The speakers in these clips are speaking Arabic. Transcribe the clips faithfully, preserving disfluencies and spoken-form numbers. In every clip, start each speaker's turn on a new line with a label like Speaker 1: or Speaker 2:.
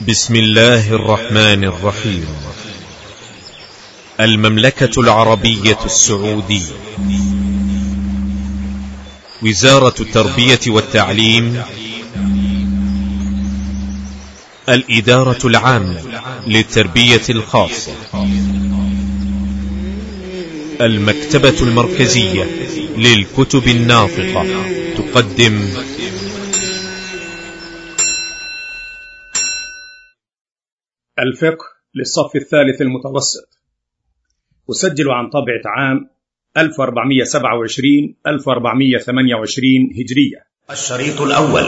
Speaker 1: بسم الله الرحمن الرحيم. المملكة العربية السعودية، وزارة التربية والتعليم، الإدارة العامة للتربية الخاصة، المكتبة المركزية للكتب الناطقة تقدم
Speaker 2: الفقه للصف الثالث المتوسط، أسجل عن طبعة عام ألف وأربعمائة وسبعة وعشرين ألف وأربعمائة وثمانية وعشرين هجرية.
Speaker 3: الشريط الأول.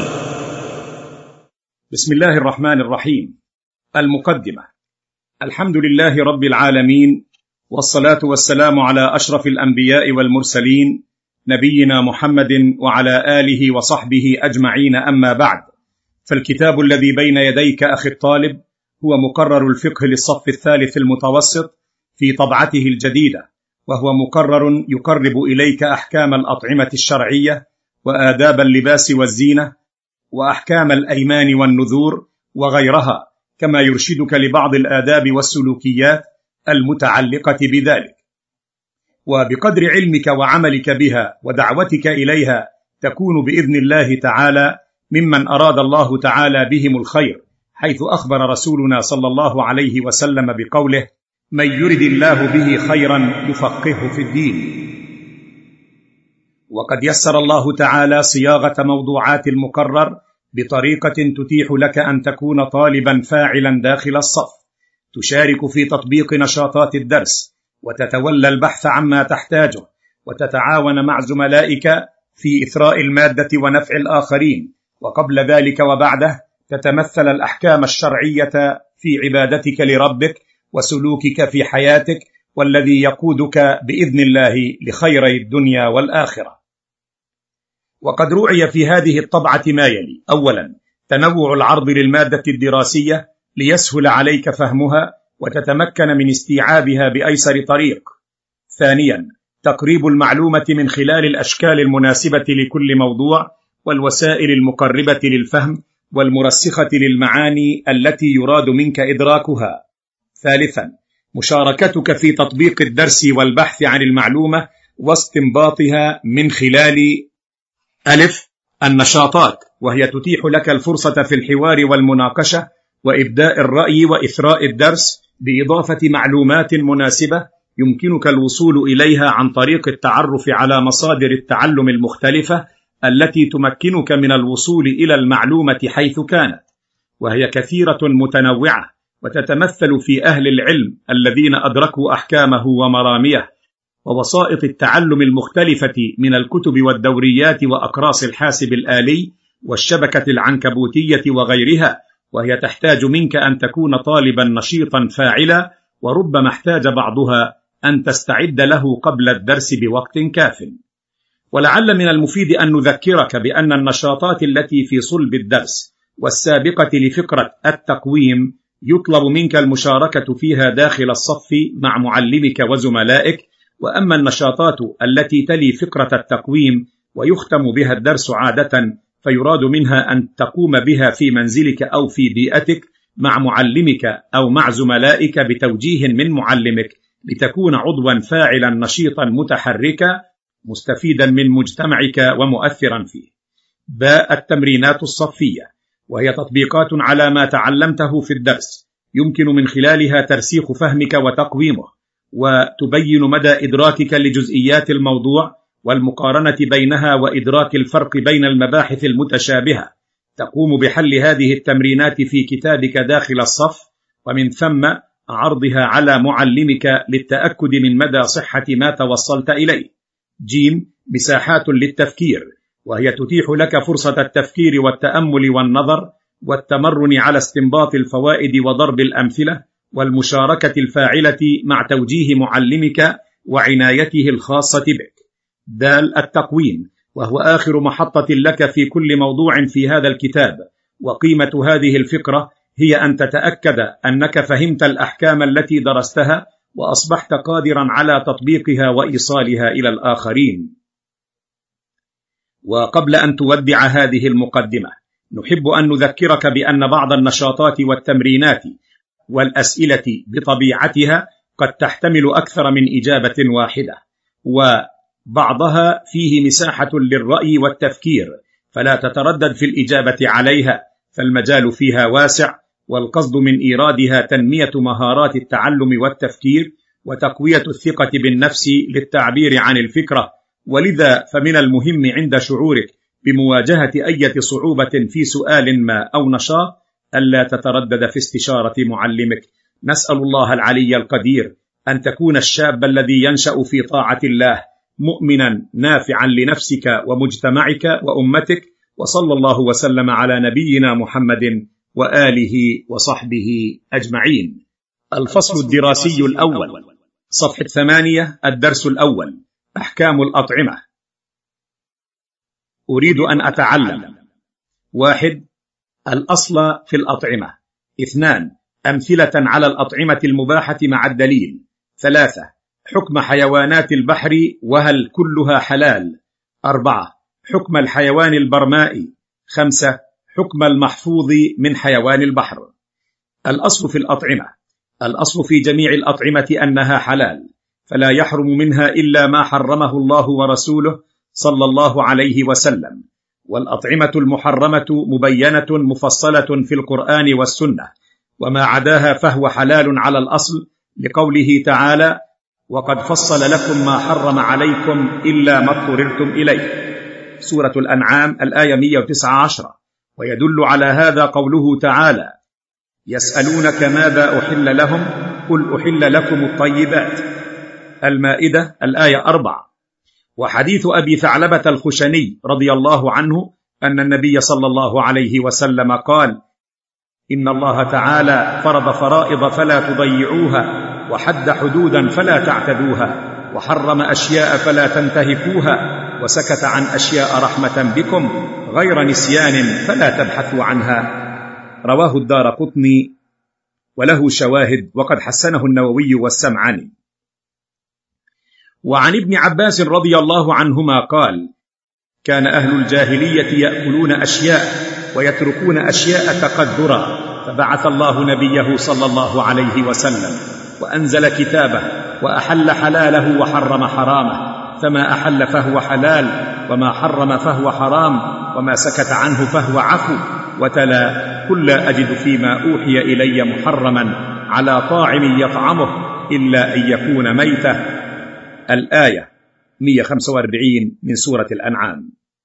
Speaker 2: بسم الله الرحمن الرحيم. المقدمة. الحمد لله رب العالمين، والصلاة والسلام على أشرف الأنبياء والمرسلين، نبينا محمد وعلى آله وصحبه أجمعين، أما بعد، فالكتاب الذي بين يديك أخي الطالب هو مقرر الفقه للصف الثالث المتوسط في طبعته الجديدة، وهو مقرر يقرب إليك أحكام الأطعمة الشرعية وآداب اللباس والزينة وأحكام الأيمان والنذور وغيرها، كما يرشدك لبعض الآداب والسلوكيات المتعلقة بذلك. وبقدر علمك وعملك بها ودعوتك إليها تكون بإذن الله تعالى ممن أراد الله تعالى بهم الخير، حيث أخبر رسولنا صلى الله عليه وسلم بقوله: من يرد الله به خيرا يفقهه في الدين. وقد يسر الله تعالى صياغة موضوعات المقرر بطريقة تتيح لك أن تكون طالبا فاعلا داخل الصف، تشارك في تطبيق نشاطات الدرس، وتتولى البحث عما تحتاجه، وتتعاون مع زملائك في إثراء المادة ونفع الآخرين، وقبل ذلك وبعده تتمثل الأحكام الشرعية في عبادتك لربك وسلوكك في حياتك، والذي يقودك بإذن الله لخيري الدنيا والآخرة. وقد رعي في هذه الطبعة ما يلي: أولا، تنوع العرض للمادة الدراسية ليسهل عليك فهمها وتتمكن من استيعابها بأيسر طريق. ثانيا، تقريب المعلومة من خلال الأشكال المناسبة لكل موضوع والوسائل المقربة للفهم والمرسخة للمعاني التي يراد منك إدراكها. ثالثا، مشاركتك في تطبيق الدرس والبحث عن المعلومة واستنباطها من خلال ألف النشاطات، وهي تتيح لك الفرصة في الحوار والمناقشة وإبداء الرأي وإثراء الدرس بإضافة معلومات مناسبة يمكنك الوصول إليها عن طريق التعرف على مصادر التعلم المختلفة التي تمكنك من الوصول إلى المعلومة حيث كانت، وهي كثيرة متنوعة، وتتمثل في أهل العلم الذين أدركوا أحكامه ومراميه، ووسائط التعلم المختلفة من الكتب والدوريات وأقراص الحاسب الآلي والشبكة العنكبوتية وغيرها، وهي تحتاج منك أن تكون طالبا نشيطا فاعلا، وربما احتاج بعضها أن تستعد له قبل الدرس بوقت كاف. ولعل من المفيد أن نذكرك بأن النشاطات التي في صلب الدرس والسابقة لفقرة التقويم يطلب منك المشاركة فيها داخل الصف مع معلمك وزملائك، وأما النشاطات التي تلي فقرة التقويم ويختم بها الدرس عادة فيراد منها أن تقوم بها في منزلك أو في بيئتك مع معلمك أو مع زملائك بتوجيه من معلمك، لتكون عضوا فاعلا نشيطا متحركا مستفيدا من مجتمعك ومؤثرا فيه. باء التمرينات الصفية، وهي تطبيقات على ما تعلمته في الدرس يمكن من خلالها ترسيخ فهمك وتقويمه، وتبين مدى إدراكك لجزئيات الموضوع والمقارنة بينها وإدراك الفرق بين المباحث المتشابهة. تقوم بحل هذه التمرينات في كتابك داخل الصف، ومن ثم عرضها على معلمك للتأكد من مدى صحة ما توصلت إليه. جيم مساحات للتفكير، وهي تتيح لك فرصة التفكير والتأمل والنظر والتمرن على استنباط الفوائد وضرب الأمثلة والمشاركة الفاعلة مع توجيه معلمك وعنايته الخاصة بك. دال التقويم، وهو آخر محطة لك في كل موضوع في هذا الكتاب، وقيمة هذه الفقرة هي أن تتأكد أنك فهمت الأحكام التي درستها وأصبحت قادرا على تطبيقها وإيصالها إلى الآخرين. وقبل أن تودع هذه المقدمة، نحب أن نذكرك بأن بعض النشاطات والتمرينات والأسئلة بطبيعتها قد تحتمل أكثر من إجابة واحدة، وبعضها فيه مساحة للرأي والتفكير، فلا تتردد في الإجابة عليها، فالمجال فيها واسع، والقصد من إيرادها تنمية مهارات التعلم والتفكير وتقوية الثقة بالنفس للتعبير عن الفكرة. ولذا فمن المهم عند شعورك بمواجهة أي صعوبة في سؤال ما أو نشاط ألا تتردد في استشارة معلمك. نسأل الله العلي القدير أن تكون الشاب الذي ينشأ في طاعة الله مؤمنا نافعا لنفسك ومجتمعك وأمتك، وصلى الله وسلم على نبينا محمد وآله وصحبه أجمعين. الفصل الدراسي الأول، صفحة ثمانية، الدرس الأول، أحكام الأطعمة. أريد أن أتعلم: واحد، الأصل في الأطعمة. اثنان، أمثلة على الأطعمة المباحة مع الدليل. ثلاثة، حكم حيوانات البحر وهل كلها حلال. أربعة، حكم الحيوان البرمائي. خمسة، حكم المحفوظ من حيوان البحر. الأصل في الأطعمة: الأصل في جميع الأطعمة أنها حلال، فلا يحرم منها إلا ما حرمه الله ورسوله صلى الله عليه وسلم، والأطعمة المحرمة مبينة مفصلة في القرآن والسنة، وما عداها فهو حلال على الأصل، لقوله تعالى: وقد فصل لكم ما حرم عليكم إلا ما اضطررتم إليه، سورة الأنعام الآية مئة وتسعة عشر. ويدل على هذا قوله تعالى: يسألونك ماذا أحل لهم قل أحل لكم الطيبات، المائدة الآية أربعة. وحديث أبي ثعلبة الخشني رضي الله عنه أن النبي صلى الله عليه وسلم قال: إن الله تعالى فرض فرائض فلا تضيعوها، وحد حدودا فلا تعتدوها، وحرم أشياء فلا تنتهكوها، وسكت عن أشياء رحمة بكم غير نسيان فلا تبحثوا عنها. رواه الدارقطني وله شواهد، وقد حسنه النووي والسمعاني. وعن ابن عباس رضي الله عنهما قال: كان أهل الجاهلية يأكلون أشياء ويتركون أشياء تقدرا، فبعث الله نبيه صلى الله عليه وسلم وأنزل كتابه وأحل حلاله وحرم حرامه، فما أحل فهو حلال، وما حرم فهو حرام، وما سكت عنه فهو عفو، وتلا: قل لا أجد فيما أوحي إلي محرما على طاعم يطعمه إلا أن يكون ميتة، الآية مئة وخمسة وأربعين من سورة الأنعام.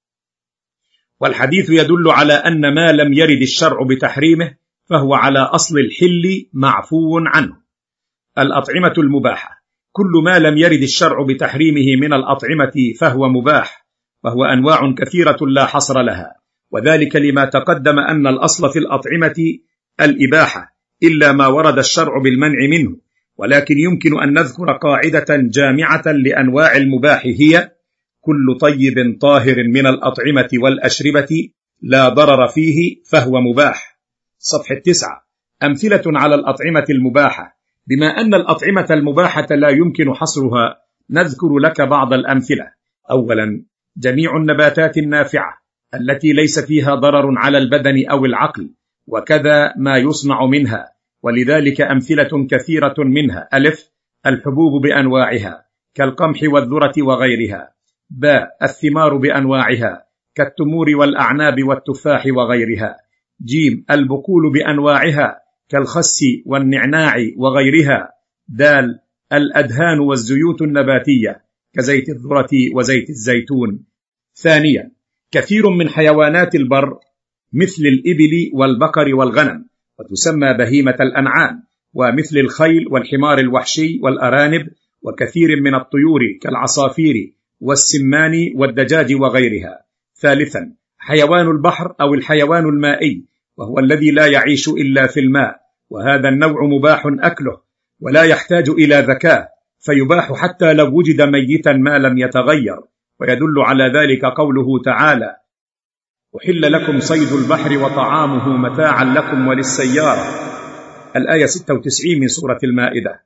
Speaker 2: والحديث يدل على أن ما لم يرد الشرع بتحريمه فهو على أصل الحل معفو عنه. الأطعمة المباحة: كل ما لم يرد الشرع بتحريمه من الأطعمة فهو مباح، وهو أنواع كثيرة لا حصر لها، وذلك لما تقدم أن الأصل في الأطعمة الإباحة إلا ما ورد الشرع بالمنع منه. ولكن يمكن أن نذكر قاعدة جامعة لأنواع المباح، هي: كل طيب طاهر من الأطعمة والأشربة لا ضرر فيه فهو مباح. صفحة تسعة، أمثلة على الأطعمة المباحة. بما أن الأطعمة المباحة لا يمكن حصرها، نذكر لك بعض الأمثلة. أولا، جميع النباتات النافعة التي ليس فيها ضرر على البدن أو العقل، وكذا ما يصنع منها، ولذلك أمثلة كثيرة منها: ألف، الحبوب بأنواعها كالقمح والذرة وغيرها. باء، الثمار بأنواعها كالتمور والأعناب والتفاح وغيرها. جيم، البقول بأنواعها كالخس والنعناع وغيرها. دال، الأدهان والزيوت النباتية كزيت الذرة وزيت الزيتون. ثانيا، كثير من حيوانات البر مثل الإبل والبقر والغنم، وتسمى بهيمة الأنعام، ومثل الخيل والحمار الوحشي والأرانب، وكثير من الطيور كالعصافير والسمان والدجاج وغيرها. ثالثا، حيوان البحر أو الحيوان المائي، وهو الذي لا يعيش إلا في الماء، وهذا النوع مباح أكله ولا يحتاج إلى ذكاء، فيباح حتى لو وجد ميتا ما لم يتغير. ويدل على ذلك قوله تعالى: أحل لكم صيد البحر وطعامه متاعا لكم وللسيارة، الآية ستة وتسعين من سورة المائدة.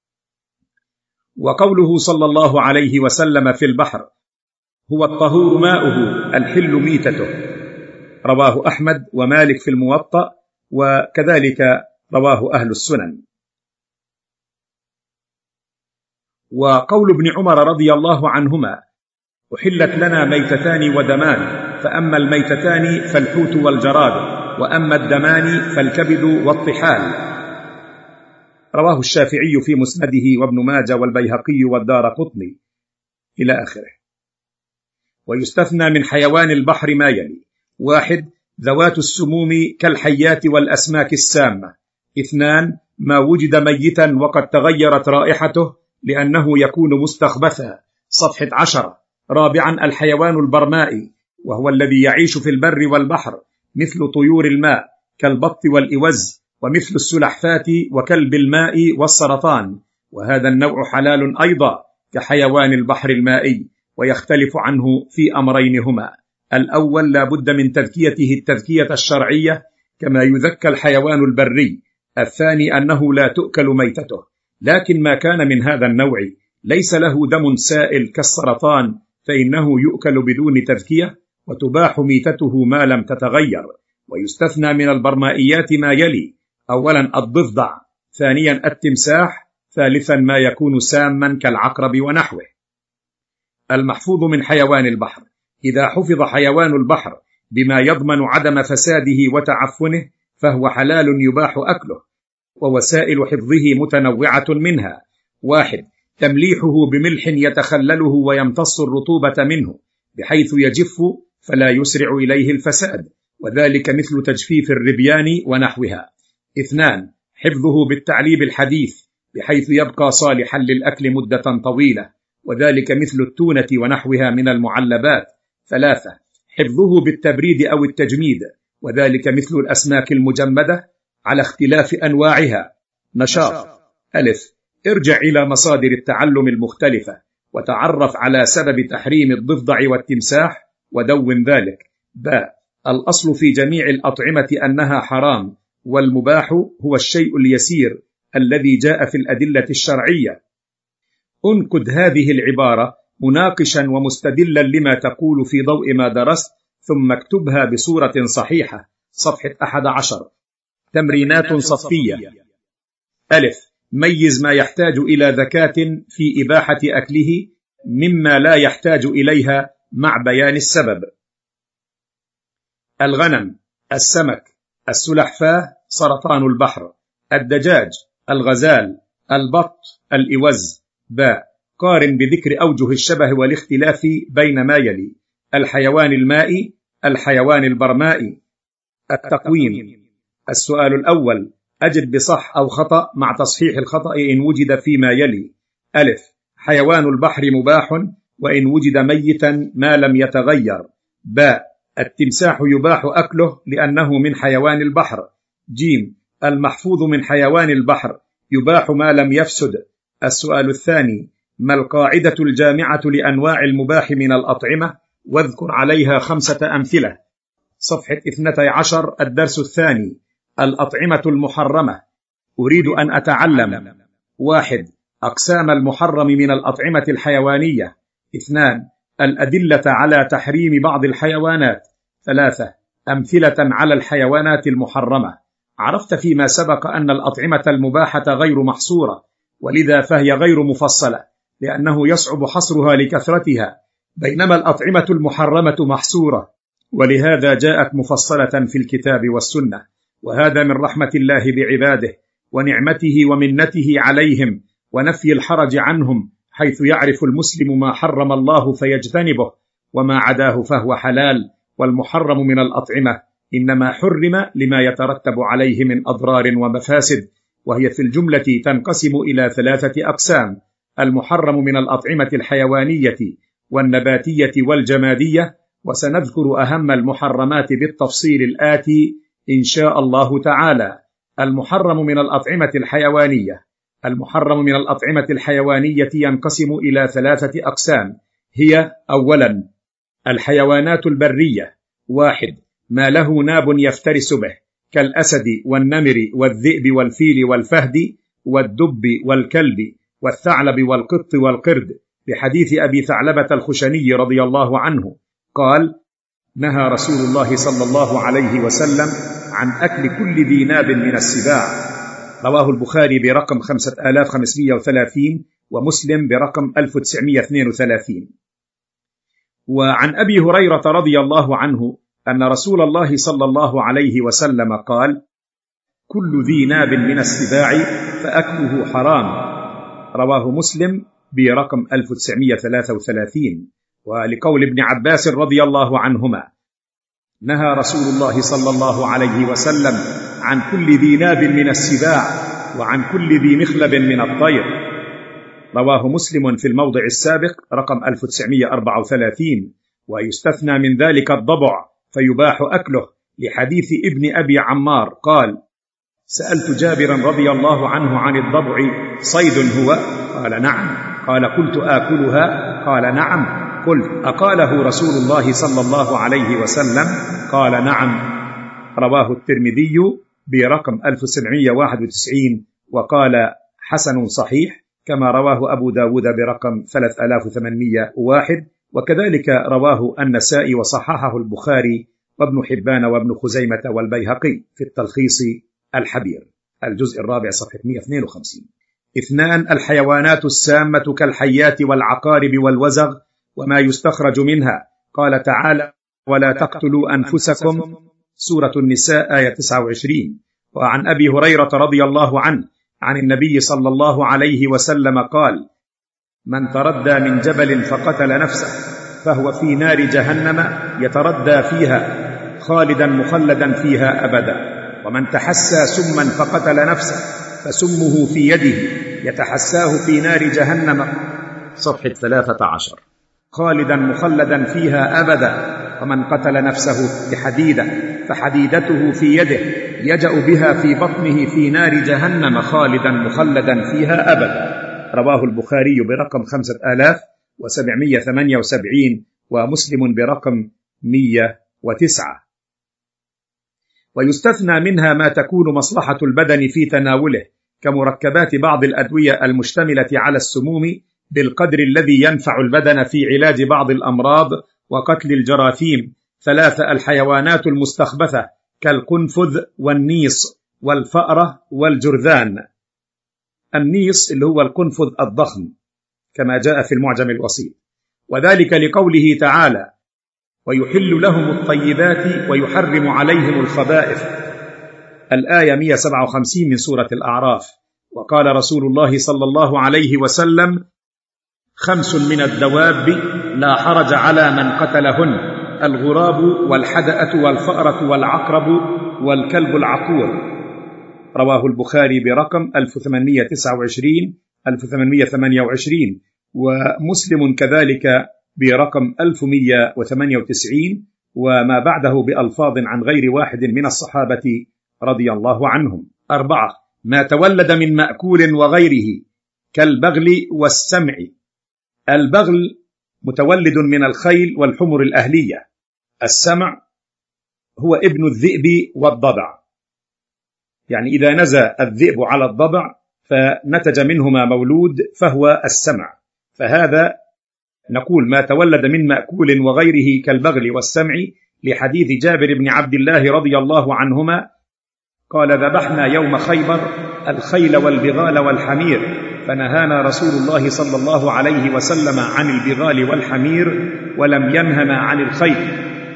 Speaker 2: وقوله صلى الله عليه وسلم في البحر: هو الطهور ماؤه الحل ميتته، رواه أحمد ومالك في الموطأ، وكذلك رواه أهل السنن. وقول ابن عمر رضي الله عنهما: أحلت لنا ميتتان ودمان، فأما الميتتان فالحوت والجراد، وأما الدمان فالكبد والطحال، رواه الشافعي في مسنده وابن ماجه والبيهقي والدارقطني إلى آخره. ويستثنى من حيوان البحر ما يلي: واحد، ذوات السموم كالحيات والأسماك السامة. اثنان، ما وجد ميتا وقد تغيرت رائحته لأنه يكون مستخبثا، صفحة عشرة. رابعا، الحيوان البرمائي، وهو الذي يعيش في البر والبحر مثل طيور الماء كالبط والإوز، ومثل السلحفاة وكلب الماء والسرطان، وهذا النوع حلال أيضا كحيوان البحر المائي، ويختلف عنه في أمرين هما: الأول لا بد من تذكيته التذكية الشرعية كما يذكى الحيوان البري، الثاني أنه لا تؤكل ميتته، لكن ما كان من هذا النوع ليس له دم سائل كالسرطان فإنه يؤكل بدون تذكية وتباح ميتته ما لم تتغير. ويستثنى من البرمائيات ما يلي: أولا الضفدع، ثانيا التمساح، ثالثا ما يكون ساما كالعقرب ونحوه. المحفوظ من حيوان البحر: إذا حفظ حيوان البحر بما يضمن عدم فساده وتعفنه فهو حلال يباح أكله، ووسائل حفظه متنوعة منها: واحد، تمليحه بملح يتخلله ويمتص الرطوبة منه بحيث يجف فلا يسرع إليه الفساد، وذلك مثل تجفيف الربيان ونحوها. اثنان، حفظه بالتعليب الحديث بحيث يبقى صالحا للأكل مدة طويلة، وذلك مثل التونة ونحوها من المعلبات. ثلاثة، حفظه بالتبريد أو التجميد، وذلك مثل الأسماك المجمدة على اختلاف أنواعها. نشاط: ألف، ارجع إلى مصادر التعلم المختلفة وتعرف على سبب تحريم الضفدع والتمساح ودون ذلك. باء، الأصل في جميع الأطعمة أنها حرام، والمباح هو الشيء اليسير الذي جاء في الأدلة الشرعية. انقد هذه العبارة مناقشا ومستدلا لما تقول في ضوء ما درست، ثم اكتبها بصورة صحيحة، صفحة أحد عشر. تمرينات صفية: ألف، ميز ما يحتاج إلى ذكاة في إباحة أكله مما لا يحتاج إليها مع بيان السبب. الغنم، السمك، السلحفاة، سرطان البحر، الدجاج، الغزال، البط، الإوز. باء، قارن بذكر أوجه الشبه والاختلاف بين ما يلي: الحيوان المائي، الحيوان البرمائي. التقويم: السؤال الأول، أجب بصح أو خطأ مع تصحيح الخطأ إن وجد فيما يلي: ألف، حيوان البحر مباح وإن وجد ميتا ما لم يتغير. باء، التمساح يباح أكله لأنه من حيوان البحر. جيم، المحفوظ من حيوان البحر يباح ما لم يفسد. السؤال الثاني، ما القاعدة الجامعة لأنواع المباح من الأطعمة؟ واذكر عليها خمسة أمثلة. صفحة اثنتي عشر، الدرس الثاني. الأطعمة المحرمة. أريد أن أتعلم: واحد، أقسام المحرم من الأطعمة الحيوانية. اثنان، الأدلة على تحريم بعض الحيوانات. ثلاثة، أمثلة على الحيوانات المحرمة. عرفت فيما سبق أن الأطعمة المباحة غير محصورة، ولذا فهي غير مفصلة لأنه يصعب حصرها لكثرتها، بينما الأطعمة المحرمة محصورة، ولهذا جاءت مفصلة في الكتاب والسنة. وهذا من رحمة الله بعباده ونعمته ومنته عليهم ونفي الحرج عنهم، حيث يعرف المسلم ما حرم الله فيجتنبه، وما عداه فهو حلال. والمحرم من الأطعمة إنما حرم لما يترتب عليه من أضرار ومفاسد، وهي في الجملة تنقسم إلى ثلاثة أقسام: المحرم من الأطعمة الحيوانية والنباتية والجمادية، وسنذكر أهم المحرمات بالتفصيل الآتي إن شاء الله تعالى. المحرم من الأطعمة الحيوانية: المحرم من الأطعمة الحيوانية ينقسم إلى ثلاثة أقسام، هي: أولا، الحيوانات البرية. واحد، ما له ناب يفترس به كالأسد والنمر والذئب والفيل والفهد والدب والكلب والثعلب والقط والقرد، بحديث أبي ثعلبة الخشني رضي الله عنه قال: نهى رسول الله صلى الله عليه وسلم عن أكل كل ذي ناب من السباع، رواه البخاري برقم خمسة آلاف وخمسمائة وثلاثين ومسلم برقم ألف وتسعمائة واثنين وثلاثين. وعن أبي هريرة رضي الله عنه أن رسول الله صلى الله عليه وسلم قال: كل ذي ناب من السباع فأكله حرام، رواه مسلم برقم ألف وتسعمائة وثلاثة وثلاثين. ولقول ابن عباس رضي الله عنهما: نهى رسول الله صلى الله عليه وسلم عن كل ذي ناب من السباع وعن كل ذي مخلب من الطير، رواه مسلم في الموضع السابق رقم ألف وتسعمائة وأربعة وثلاثين. ويستثنى من ذلك الضبع فيباح أكله، لحديث ابن أبي عمار قال: سألت جابرا رضي الله عنه عن الضبع: صيد هو؟ قال: نعم. قال: قلت آكلها؟ قال: نعم. قلت: أقاله رسول الله صلى الله عليه وسلم؟ قال: نعم. رواه الترمذي برقم ألف وسبعمائة وواحد وتسعين وقال: حسن صحيح، كما رواه أبو داود برقم ثلاثة آلاف وثمانمائة وواحد، وكذلك رواه النسائي وصححه البخاري وابن حبان وابن خزيمة والبيهقي في التلخيص الحبير الجزء الرابع صفحة مئة واثنين وخمسين. اثنان: الحيوانات السامة كالحيات والعقارب والوزغ وما يستخرج منها. قال تعالى: ولا تقتلوا أنفسكم، سورة النساء آية تسعة وعشرين. وعن أبي هريرة رضي الله عنه عن النبي صلى الله عليه وسلم قال: من تردى من جبل فقتل نفسه فهو في نار جهنم يتردى فيها خالدا مخلدا فيها أبدا. ومن تحسى سما فقتل نفسه فسمه في يده يتحساه في نار جهنم، صفحة ثلاثة عشر، خالدا مخلدا فيها أبدا. ومن قتل نفسه بحديدة فحديدته في يده يجأ بها في بطنه في نار جهنم خالدا مخلدا فيها أبدا، رواه البخاري برقم خمسة آلاف وسبعمائة وثمانية وسبعين ومسلم برقم مئة وتسعة. ويستثنى منها ما تكون مصلحة البدن في تناوله، كمركبات بعض الأدوية المشتملة على السموم بالقدر الذي ينفع البدن في علاج بعض الأمراض وقتل الجراثيم. ثلاثة: الحيوانات المستخبثة كالقنفذ والنيص والفأرة والجرذان. النيص اللي هو القنفذ الضخم كما جاء في المعجم الوسيط، وذلك لقوله تعالى: ويحل لهم الطيبات ويحرم عليهم الخبائث، الآية مئة وسبعة وخمسين من سورة الأعراف. وقال رسول الله صلى الله عليه وسلم: خمس من الدواب لا حرج على من قتلهن: الغراب والحدأة والفأرة والعقرب والكلب العقور، رواه البخاري برقم ألف وثمانمائة وتسعة وعشرين ألف وثمانمائة وثمانية وعشرين ومسلم كذلك برقم ألف ومئة وثمانية وتسعين، وما بعده بألفاظ عن غير واحد من الصحابة رضي الله عنهم. أربعة: ما تولد من مأكول وغيره كالبغل والسمع. البغل متولد من الخيل والحمر الأهلية، السمع هو ابن الذئب والضبع، يعني إذا نزى الذئب على الضبع فنتج منهما مولود فهو السمع. فهذا نقول ما تولد من مأكول وغيره كالبغل والسمع، لحديث جابر بن عبد الله رضي الله عنهما قال: ذبحنا يوم خيبر الخيل والبغال والحمير، فنهانا رسول الله صلى الله عليه وسلم عن البغال والحمير ولم ينهنا عن الخيل،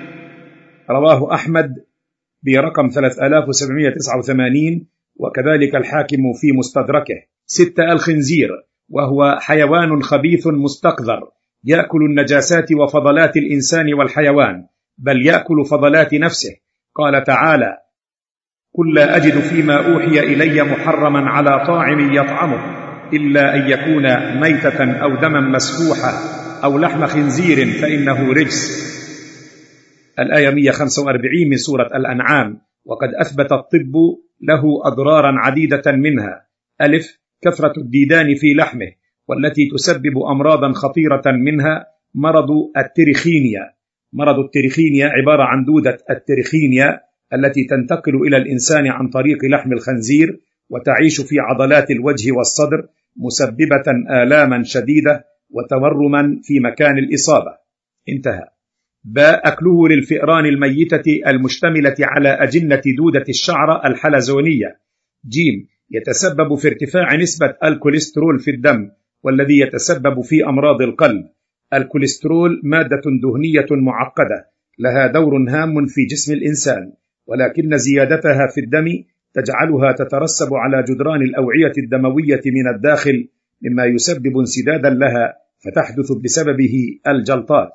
Speaker 2: رواه أحمد برقم ثلاثة آلاف وسبعمائة وتسعة وثمانين وكذلك الحاكم في مستدركه. ستة: الخنزير، وهو حيوان خبيث مستقذر يأكل النجاسات وفضلات الإنسان والحيوان، بل يأكل فضلات نفسه. قال تعالى: قل لا أجد فيما أوحي إلي محرما على طاعم يطعمه إلا أن يكون ميتة أو دما مسفوحا أو لحم خنزير فإنه رجس، الآية مئة وخمسة وأربعين من سورة الأنعام. وقد أثبت الطب له أضرارا عديدة، منها: ألف: كثرة الديدان في لحمه والتي تسبب أمراضا خطيرة، منها مرض التريخينيا. مرض التريخينيا عبارة عن دودة التريخينيا التي تنتقل إلى الإنسان عن طريق لحم الخنزير وتعيش في عضلات الوجه والصدر، مسببة آلاما شديدة وتورما في مكان الإصابة. انتهى. باء أكله للفئران الميتة المشتملة على أجنة دودة الشعر الحلزونية. جيم يتسبب في ارتفاع نسبة الكوليسترول في الدم، والذي يتسبب في أمراض القلب. الكوليسترول مادة دهنية معقدة لها دور هام في جسم الإنسان، ولكن زيادتها في الدم تجعلها تترسب على جدران الأوعية الدموية من الداخل، مما يسبب انسدادا لها فتحدث بسببه الجلطات.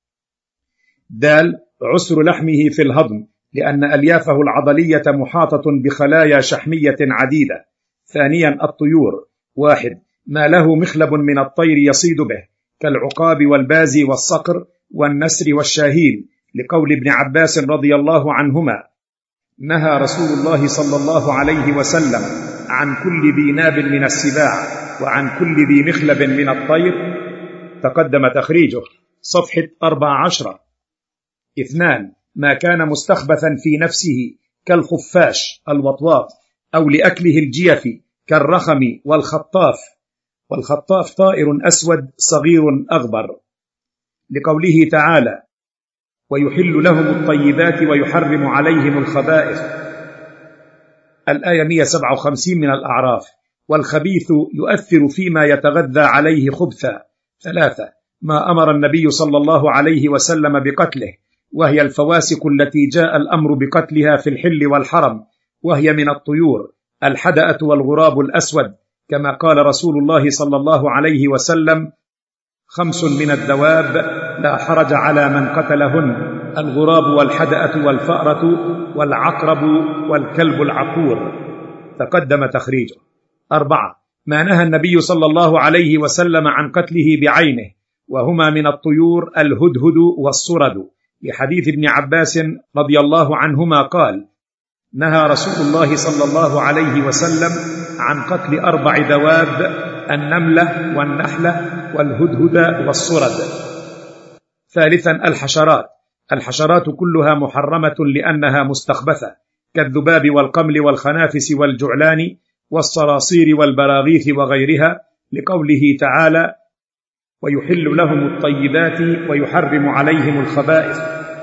Speaker 2: دال عسر لحمه في الهضم، لأن أليافه العضلية محاطة بخلايا شحمية عديدة. ثانيا الطيور. واحد ما له مخلب من الطير يصيد به، كالعقاب والباز والصقر والنسر والشاهين، لقول ابن عباس رضي الله عنهما: نهى رسول الله صلى الله عليه وسلم عن كل ذي ناب من السباع وعن كل ذي مخلب من الطير. تقدم تخريجه صفحة أربع عشرة. اثنان ما كان مستخبثا في نفسه، كالخفاش الوطواط، أو لأكله الجيف، كالرخم والخطاف. والخطاف طائر أسود صغير أغبر، لقوله تعالى: ويحل لهم الطيبات ويحرم عليهم الخبائث، الآية مئة وسبعة وخمسين من الأعراف. والخبيث يؤثر فيما يتغذى عليه خبثا. ثلاثة ما أمر النبي صلى الله عليه وسلم بقتله، وهي الفواسق التي جاء الأمر بقتلها في الحل والحرم، وهي من الطيور الحدأة والغراب الأسود، كما قال رسول الله صلى الله عليه وسلم: خمس من الدواب لا حرج على من قتلهن: الغراب والحدأة والفأرة والعقرب والكلب العقور. تقدم تخريجه. أربعة ما نهى النبي صلى الله عليه وسلم عن قتله بعينه، وهما من الطيور الهدهد والصرد، لحديث ابن عباس رضي الله عنهما قال: نهى رسول الله صلى الله عليه وسلم عن قتل أربع دواب: النملة والنحلة والهدهد والصرد. ثالثا الحشرات. الحشرات كلها محرمة لأنها مستخبثة، كالذباب والقمل والخنافس والجعلان والصراصير والبراغيث وغيرها، لقوله تعالى: ويحل لهم الطيبات ويحرم عليهم الخبائث.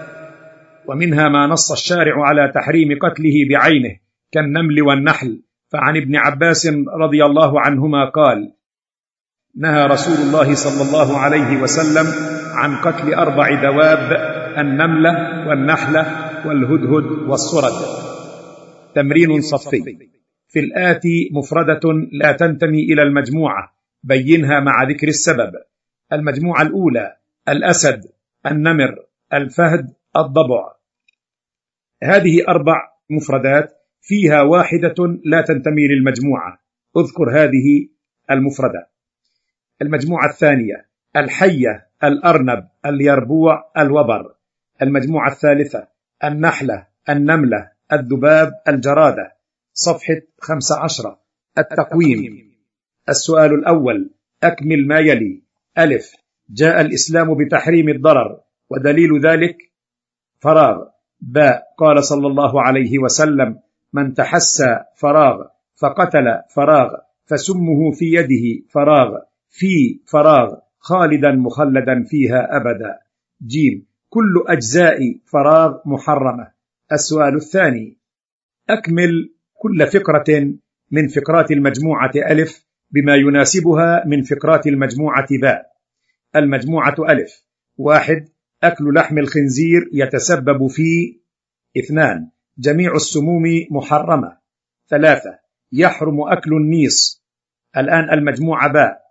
Speaker 2: ومنها ما نص الشارع على تحريم قتله بعينه، كالنمل والنحل، فعن ابن عباس رضي الله عنهما قال: نهى رسول الله صلى الله عليه وسلم عن قتل أربع دواب: النملة والنحلة والهدهد والصرد. تمرين صفي. في الآتي مفردة لا تنتمي إلى المجموعة، بينها مع ذكر السبب. المجموعة الأولى: الأسد، النمر، الفهد، الضبع. هذه أربع مفردات، فيها واحدة لا تنتمي للمجموعة، اذكر هذه المفردة. المجموعة الثانية: الحية، الأرنب، اليربوع، الوبر. المجموعة الثالثة: النحلة، النملة، الذباب، الجرادة. صفحة خمس عشرة. التقويم. السؤال الأول: أكمل ما يلي. ألف: جاء الإسلام بتحريم الضرر، ودليل ذلك فراغ. باء: قال صلى الله عليه وسلم: من تحسى فراغ، فقتل فراغ، فسمه في يده فراغ، في فراغ، خالدا مخلدا فيها أبدا. جيم: كل أجزاء فراغ محرمة. السؤال الثاني: أكمل كل فقرة من فقرات المجموعة ألف بما يناسبها من فقرات المجموعة باء. المجموعة ألف: واحد: أكل لحم الخنزير يتسبب في. اثنان: جميع السموم محرمة. ثلاثة: يحرم أكل النيس. الآن المجموعة باء.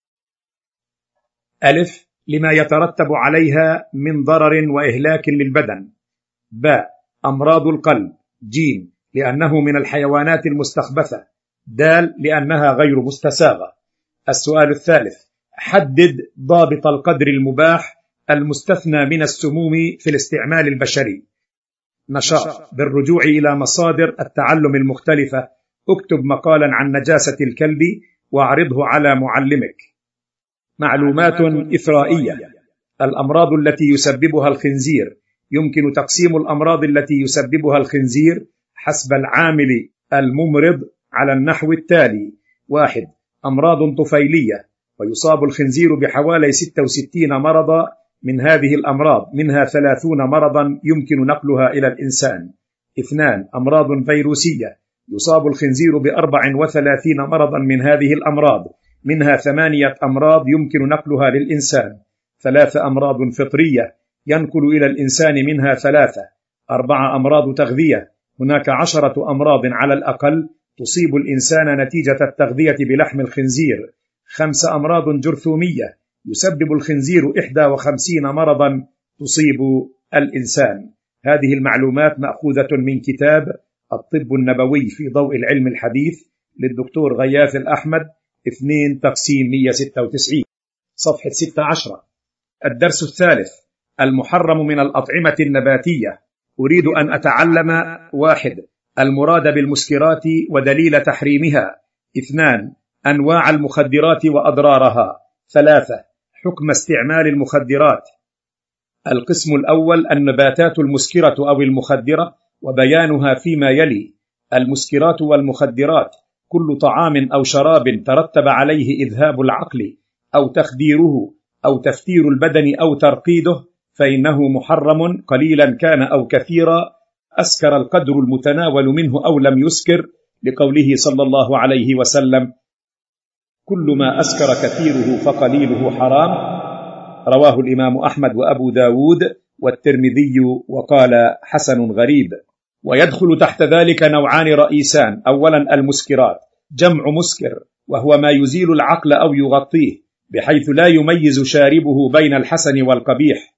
Speaker 2: ألف: لما يترتب عليها من ضرر وإهلاك للبدن. باء: أمراض القلب. جيم: لأنه من الحيوانات المستخبثة. دال: لأنها غير مستساغة. السؤال الثالث: حدد ضابط القدر المباح المستثنى من السموم في الاستعمال البشري. نشاط: بالرجوع إلى مصادر التعلم المختلفة، اكتب مقالا عن نجاسة الكلب واعرضه على معلمك. معلومات إثرائية. الأمراض التي يسببها الخنزير: يمكن تقسيم الأمراض التي يسببها الخنزير حسب العامل الممرض على النحو التالي: واحد: أمراض طفيلية، ويصاب الخنزير بحوالي ستة وستين مرضا من هذه الأمراض منها ثلاثون مرضا يمكن نقلها إلى الإنسان. اثنان أمراض فيروسية، يصاب الخنزير بأربع وثلاثين مرضا من هذه الأمراض، منها ثمانية أمراض يمكن نقلها للإنسان. ثلاث أمراض فطرية ينقل إلى الإنسان منها ثلاثة. أربع أمراض تغذية، هناك عشرة أمراض على الأقل تصيب الإنسان نتيجة التغذية بلحم الخنزير. خمس أمراض جرثومية، يسبب الخنزير إحدى وخمسين مرضا تصيب الإنسان. هذه المعلومات مأخوذة من كتاب الطب النبوي في ضوء العلم الحديث للدكتور غياث الأحمد، اثنين تقسيم مئة وستة وتسعين، صفحة ستة عشر. الدرس الثالث: المحرم من الأطعمة النباتية. أريد أن أتعلم: واحد المراد بالمسكرات ودليل تحريمها. اثنان أنواع المخدرات وأضرارها. ثلاثة حكم استعمال المخدرات. القسم الأول: النباتات المسكرة أو المخدرة وبيانها فيما يلي. المسكرات والمخدرات: كل طعام أو شراب ترتب عليه إذهاب العقل أو تخديره أو تفتير البدن أو ترقيده فإنه محرم قليلا كان أو كثيرا، أسكر القدر المتناول منه أو لم يسكر، لقوله صلى الله عليه وسلم: كل ما أسكر كثيره فقليله حرام. رواه الإمام أحمد وأبو داود والترمذي وقال حسن غريب. ويدخل تحت ذلك نوعان رئيسان: أولا المسكرات، جمع مسكر، وهو ما يزيل العقل أو يغطيه بحيث لا يميز شاربه بين الحسن والقبيح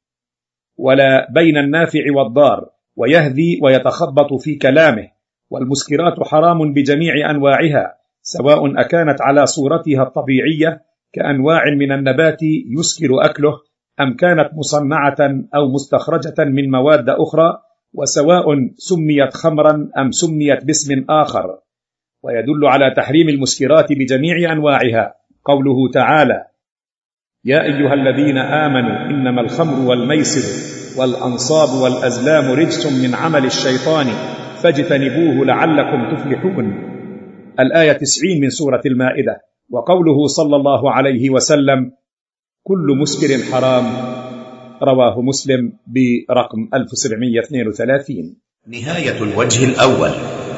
Speaker 2: ولا بين النافع والضار، ويهذي ويتخبط في كلامه. والمسكرات حرام بجميع أنواعها، سواء أكانت على صورتها الطبيعية كأنواع من النبات يسكر أكله، أم كانت مصنعة أو مستخرجة من مواد أخرى، وسواء سميت خمرا أم سميت باسم آخر. ويدل على تحريم المسكرات بجميع أنواعها قوله تعالى: يا أيها الذين آمنوا إنما الخمر والميسر والأنصاب والأزلام رجس من عمل الشيطان فاجتنبوه لعلكم تفلحون. الآية تسعين من سورة المائدة. وقوله صلى الله عليه وسلم: كل مسكر حرام. رواه مسلم برقم ألف وسبعمئة واثنين وثلاثين.
Speaker 3: نهاية الوجه الأول.